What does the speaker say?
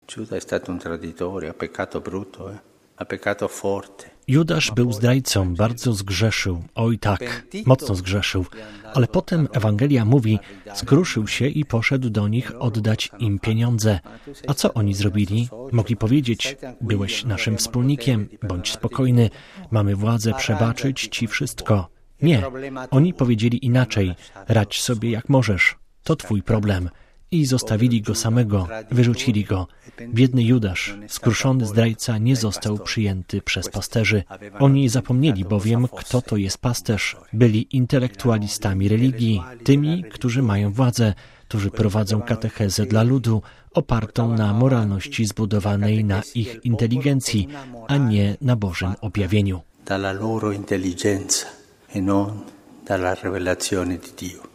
Judasz był zdrajcą, bardzo zgrzeszył, oj tak, mocno zgrzeszył, ale potem Ewangelia mówi, skruszył się i poszedł do nich oddać im pieniądze. A co oni zrobili? Mogli powiedzieć, byłeś naszym wspólnikiem, bądź spokojny, mamy władzę przebaczyć ci wszystko. Nie, oni powiedzieli inaczej, radź sobie jak możesz, to twój problem. I zostawili go samego, wyrzucili go. Biedny Judasz, skruszony zdrajca, nie został przyjęty przez pasterzy. Oni zapomnieli bowiem, kto to jest pasterz. Byli intelektualistami religii, tymi, którzy mają władzę, którzy prowadzą katechezę dla ludu, opartą na moralności zbudowanej na ich inteligencji, a nie na Bożym objawieniu. Dalla loro intelligenza e non dalla rivelazione di Dio.